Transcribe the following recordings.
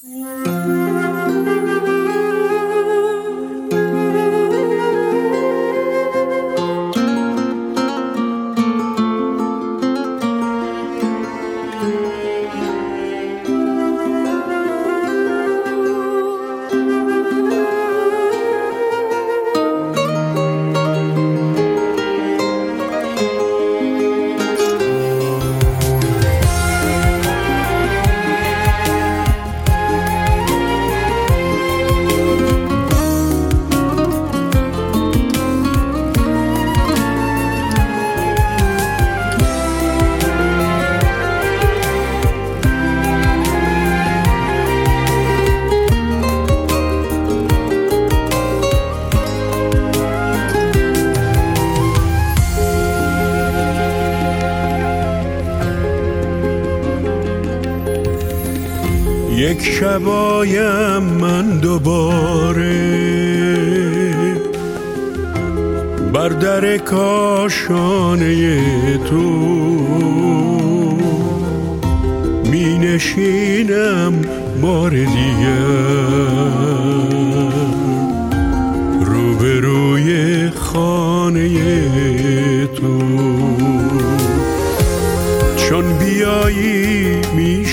یک شبایم من دوباره بر در کاشانه تو می نشینم بار دیگر روبروی خانه تو. چون بیایی می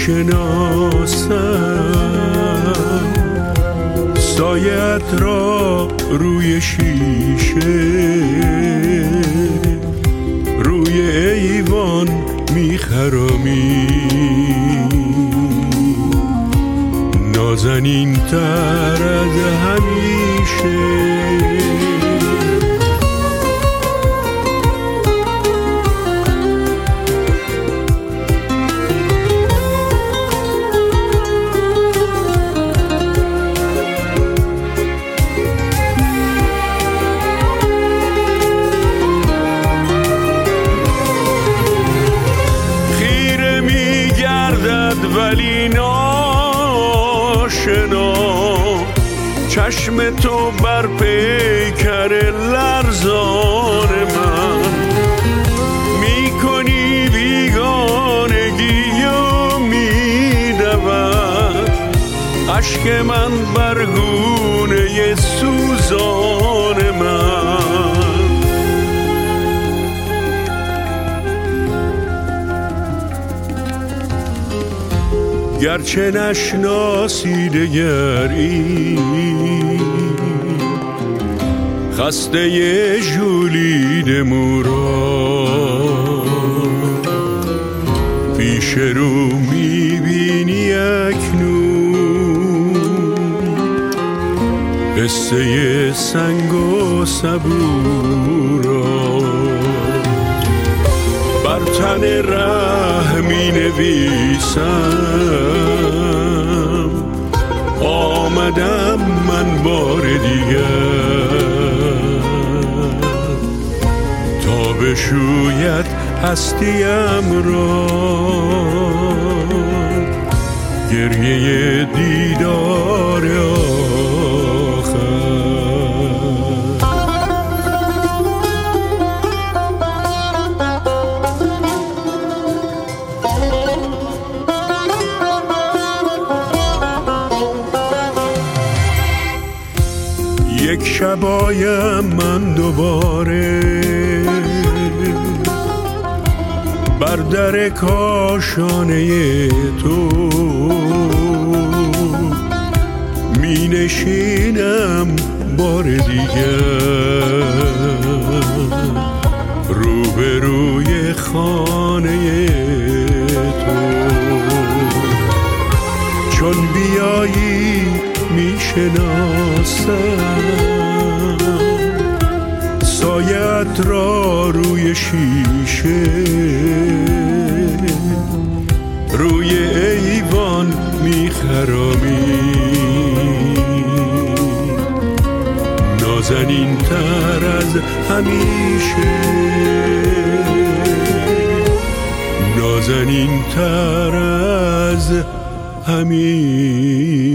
شناسم سایت را روی شیشه روی ایوان می خرامی نازنین تر از همیشه. ولی ناشنا چشم تو بر پیکر لرزان من میکنی بیگانگی و میدود اشک من بر گونه سوزان من. گرچه نشناسی دگری خسته ژولید مورا پیش رو میبینی اکنون قصه سنگ و صبورا بر تن ره می نویسم آمدم من بار دیگر تا بشوید هستیم را گریه دیدار آخر. یک شبایم من دوباره بر در کاشانه تو می نشینم بار دیگر روبروی خانه تو. چون بیایی می شناسم سایت را روی شیشه روی ایوان می خرامی نازنین تر از همیشه نازنین تر از همیشه.